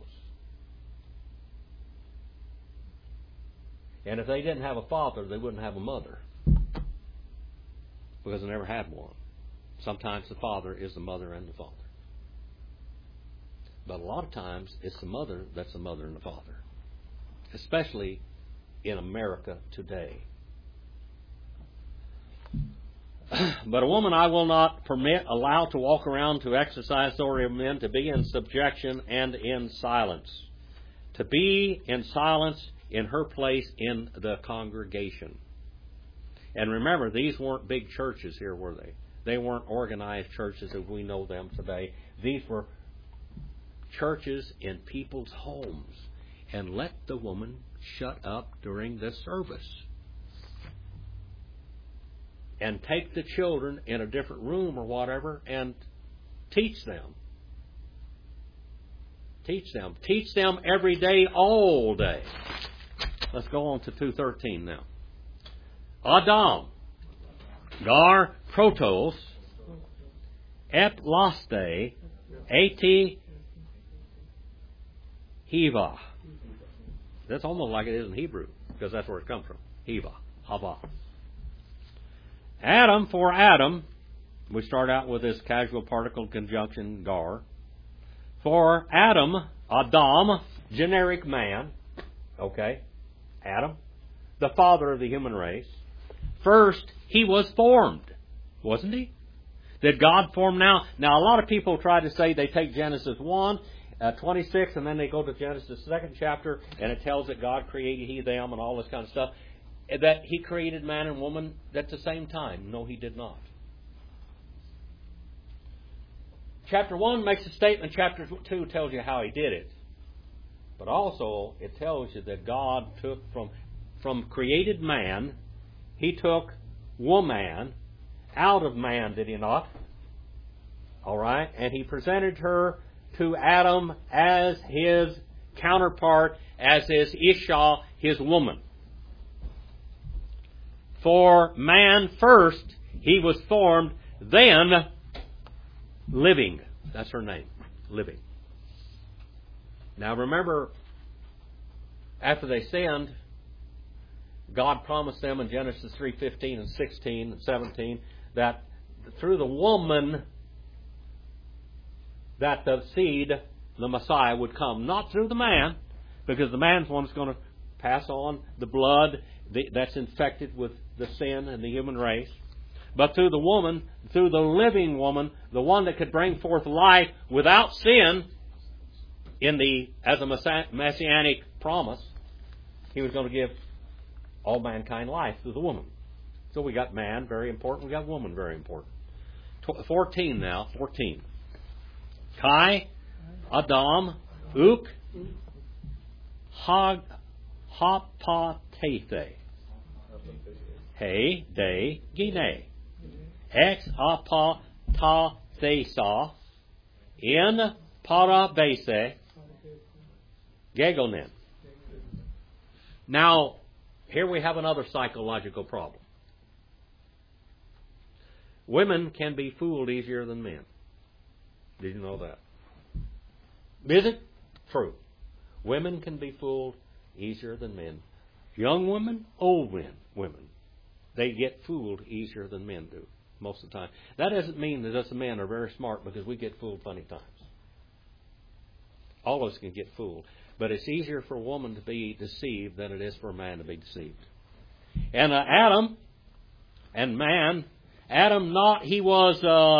Speaker 1: And if they didn't have a father, they wouldn't have a mother. Because they never had one. Sometimes the father is the mother and the father. But a lot of times, it's the mother that's the mother and the father. Especially in America today. But a woman I will not allow to walk around to exercise authority of men, to be in subjection and in silence. To be in silence in her place in the congregation. And remember, these weren't big churches here, were they? They weren't organized churches as we know them today. These were churches in people's homes. And let the woman shut up during the service. And take the children in a different room or whatever and teach them. Teach them. Teach them every day, all day. Let's go on to 2:13 now. Adam, Gar Protos, Eplaste, Ati Hiva. That's almost like it is in Hebrew, because that's where it comes from. Hiva, Hava. Adam for Adam, We start out with this casual particle conjunction, gar. For Adam, generic man, okay, Adam, the father of the human race. First, he was formed, wasn't he? Did God form now? Now, a lot of people try to say they take Genesis 1, 26, and then they go to Genesis 2nd chapter, and it tells that God created he, them, and all this kind of stuff. That he created man and woman at the same time. No, he did not. Chapter 1 makes a statement. Chapter 2 tells you how he did it. But also, it tells you that God took from created man, he took woman out of man, did he not? All right? And he presented her to Adam as his counterpart, as his Isha, his woman. For man first, he was formed, then living. That's her name, living. Now remember, after they sinned, God promised them in Genesis 3:15 and 16 and 17 that through the woman that the seed, the Messiah, would come. Not through the man, because the man's one that's going to pass on the blood that's infected with the sin in the human race. But through the woman, through the living woman, the one that could bring forth life without sin, as a messianic promise, he was going to give all mankind life through the woman. So we got man, very important. We got woman, very important. 14 now, 14. Kai, Adam, Uk, Hapatethe. He, de, gine. Ex apathesa. In parabese. Gegonen. Now, here we have another psychological problem. Women can be fooled easier than men. Did you know that? Is it? True. Women can be fooled easier than men. Young women, old women. They get fooled easier than men do most of the time. That doesn't mean that us men are very smart, because we get fooled plenty of times. All of us can get fooled. But it's easier for a woman to be deceived than it is for a man to be deceived. And Adam and man, Adam he was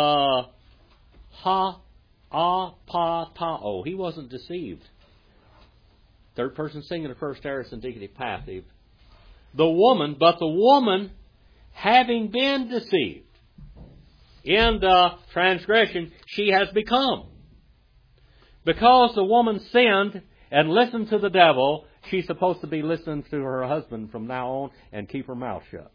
Speaker 1: ha-a-pa-ta-o. He wasn't deceived. Third person singular, first aorist indicative passive. The woman, having been deceived in the transgression, she has become. Because the woman sinned and listened to the devil, she's supposed to be listening to her husband from now on and keep her mouth shut.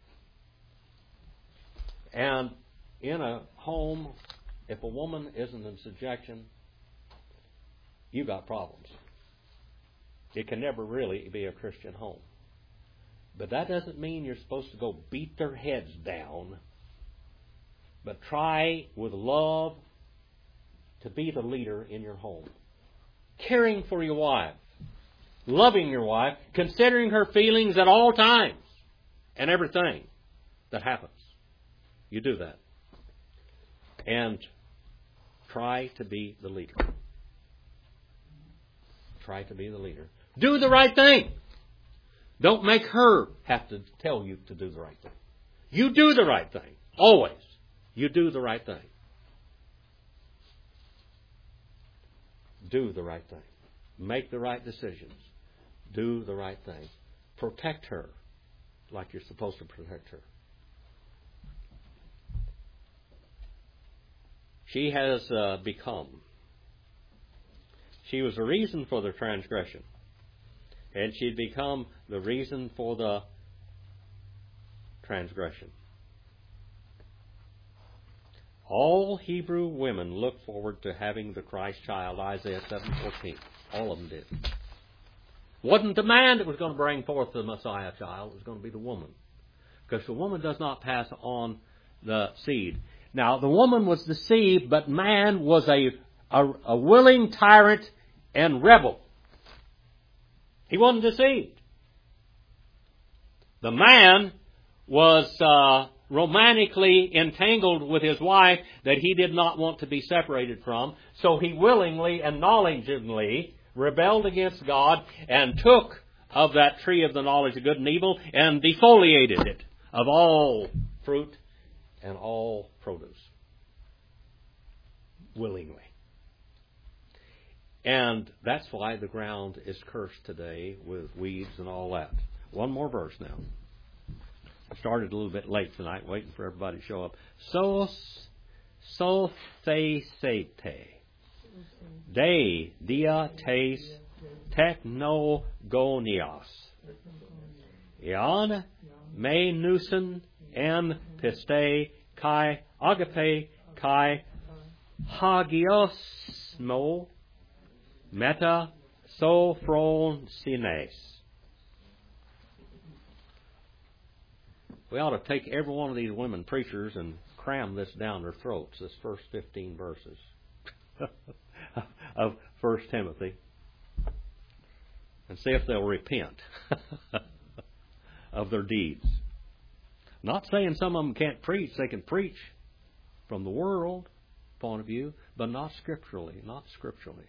Speaker 1: And in a home, if a woman isn't in subjection, you got problems. It can never really be a Christian home. But that doesn't mean you're supposed to go beat their heads down. But try with love to be the leader in your home. Caring for your wife. Loving your wife. Considering her feelings at all times. And everything that happens. You do that. And try to be the leader. Try to be the leader. Do the right thing. Don't make her have to tell you to do the right thing. You do the right thing. Always. You do the right thing. Do the right thing. Make the right decisions. Do the right thing. Protect her like you're supposed to protect her. She has become. She was the reason for the transgression. And she'd become the reason for the transgression. All Hebrew women look forward to having the Christ child, Isaiah 7:14. All of them did. It wasn't the man that was going to bring forth the Messiah child. It was going to be the woman. Because the woman does not pass on the seed. Now, the woman was deceived, but man was a willing tyrant and rebel. He wasn't deceived. The man was romantically entangled with his wife that he did not want to be separated from. So he willingly and knowledgeably rebelled against God and took of that tree of the knowledge of good and evil and defoliated it of all fruit and all produce. Willingly. And that's why the ground is cursed today with weeds and all that. One more verse now. I started a little bit late tonight, waiting for everybody to show up. Sophesete. De dia tes technogonios. Ion me nusen en piste kai agape kai hagiosmo meta sophron sines. We ought to take every one of these women preachers and cram this down their throats, this first 15 verses of 1 Timothy, and see if they'll repent of their deeds. Not saying some of them can't preach. They can preach from the world point of view, but not scripturally. Not scripturally.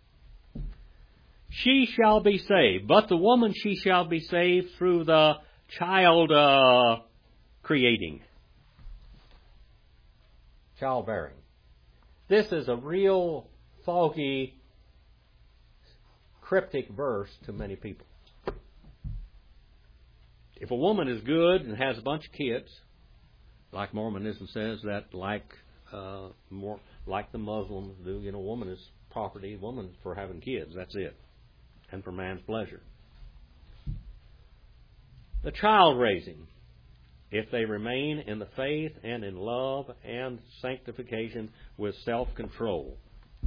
Speaker 1: She shall be saved, but the woman she shall be saved through the child creating. Childbearing. This is a real foggy, cryptic verse to many people. If a woman is good and has a bunch of kids, like Mormonism says, that like the Muslims do, woman is property, woman for having kids, that's it, and for man's pleasure. The child raising, if they remain in the faith and in love and sanctification with self-control.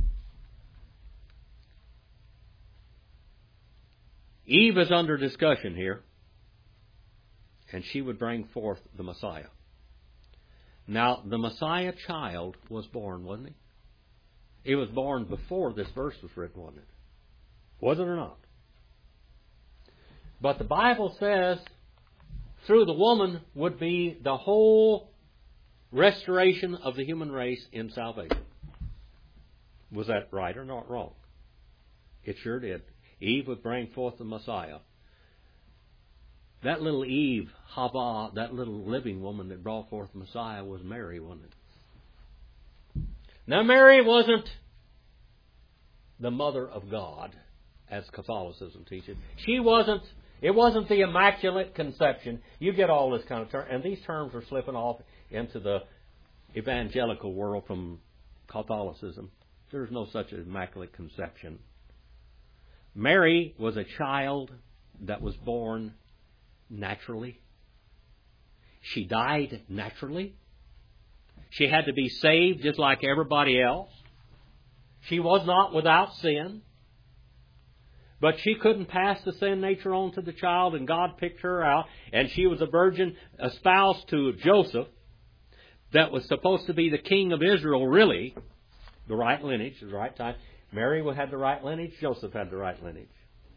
Speaker 1: Eve is under discussion here, and she would bring forth the Messiah. Now, the Messiah child was born, wasn't he? He was born before this verse was written, wasn't it? Was it or not? But the Bible says through the woman would be the whole restoration of the human race in salvation. Was that right or not wrong? It sure did. Eve would bring forth the Messiah. That little Eve, Hava, that little living woman that brought forth the Messiah was Mary, wasn't it? Now, Mary wasn't the mother of God, as Catholicism teaches. It wasn't the Immaculate Conception. You get all this kind of term, and these terms are slipping off into the evangelical world from Catholicism. There's no such Immaculate Conception. Mary was a child that was born naturally. She died naturally. She had to be saved just like everybody else. She was not without sin. But she couldn't pass the sin nature on to the child, and God picked her out. And she was a virgin espoused to Joseph that was supposed to be the king of Israel, really. The right lineage, the right time. Mary had the right lineage. Joseph had the right lineage.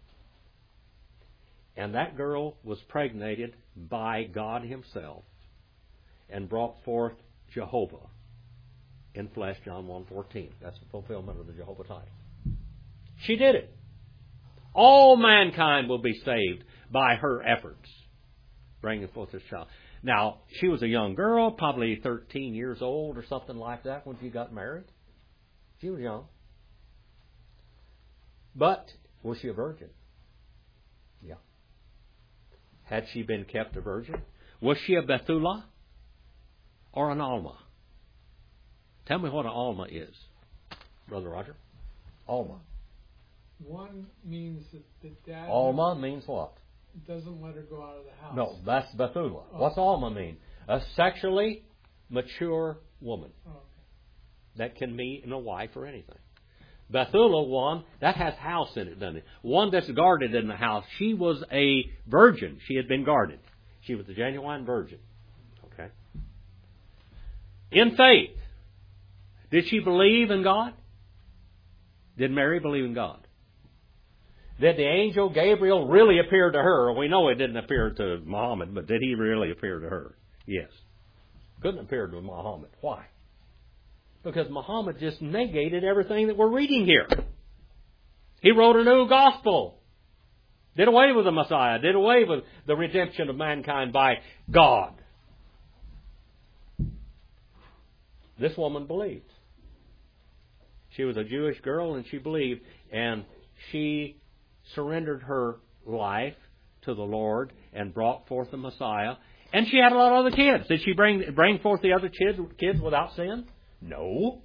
Speaker 1: And that girl was pregnated by God Himself and brought forth Jehovah in flesh, John 1:14. That's the fulfillment of the Jehovah title. She did it. All mankind will be saved by her efforts, bringing forth this child. Now, she was a young girl, probably 13 years old or something like that when she got married. She was young. But was she a virgin? Yeah. Had she been kept a virgin? Was she a Bethulah or an Alma? Tell me what an Alma is, Brother Roger. Alma.
Speaker 2: One means that the dad...
Speaker 1: Alma means what?
Speaker 2: Doesn't let her go out of the house.
Speaker 1: No, that's Bethulah.
Speaker 2: Oh.
Speaker 1: What's Alma mean? A sexually mature woman.
Speaker 2: Oh, okay.
Speaker 1: That can mean a wife or anything. Bethulah, one, that has house in it, doesn't it? One that's guarded in the house. She was a virgin. She had been guarded. She was a genuine virgin. Okay. In faith. Did she believe in God? Did Mary believe in God? Did the angel Gabriel really appear to her? We know it didn't appear to Muhammad, but did he really appear to her? Yes. Couldn't have appeared with Muhammad. Why? Because Muhammad just negated everything that we're reading here. He wrote a new gospel. Did away with the Messiah. Did away with the redemption of mankind by God. This woman believed. She was a Jewish girl and she believed. And she surrendered her life to the Lord and brought forth the Messiah. And she had a lot of other kids. Did she bring forth the other kids without sin? No.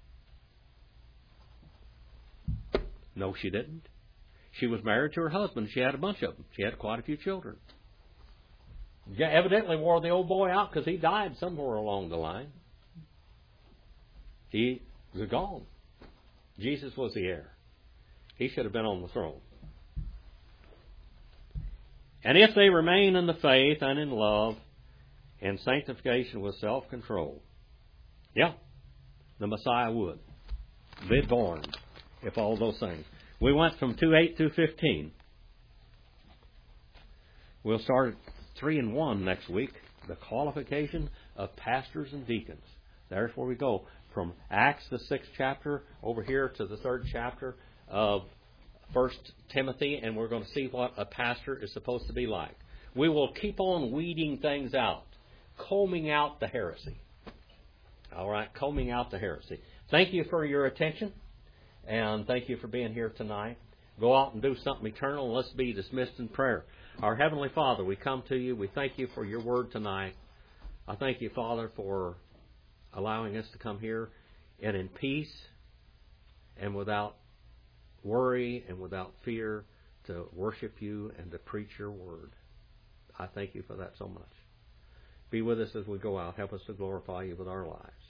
Speaker 1: No, she didn't. She was married to her husband. She had a bunch of them. She had quite a few children. Evidently wore the old boy out because he died somewhere along the line. He was gone. Jesus was the heir. He should have been on the throne. And if they remain in the faith and in love and sanctification with self-control, yeah, the Messiah would be born if all those things. We went from 2:8 through 15. We'll start at 3:1 next week, the qualification of pastors and deacons. There's where we go. From Acts, the 6th chapter, over here to the 3rd chapter of 1 Timothy, and we're going to see what a pastor is supposed to be like. We will keep on weeding things out, combing out the heresy. All right, combing out the heresy. Thank you for your attention, and thank you for being here tonight. Go out and do something eternal, and let's be dismissed in prayer. Our Heavenly Father, we come to you. We thank you for your word tonight. I thank you, Father, for allowing us to come here and in peace and without worry and without fear to worship you and to preach your word. I thank you for that so much. Be with us as we go out. Help us to glorify you with our lives.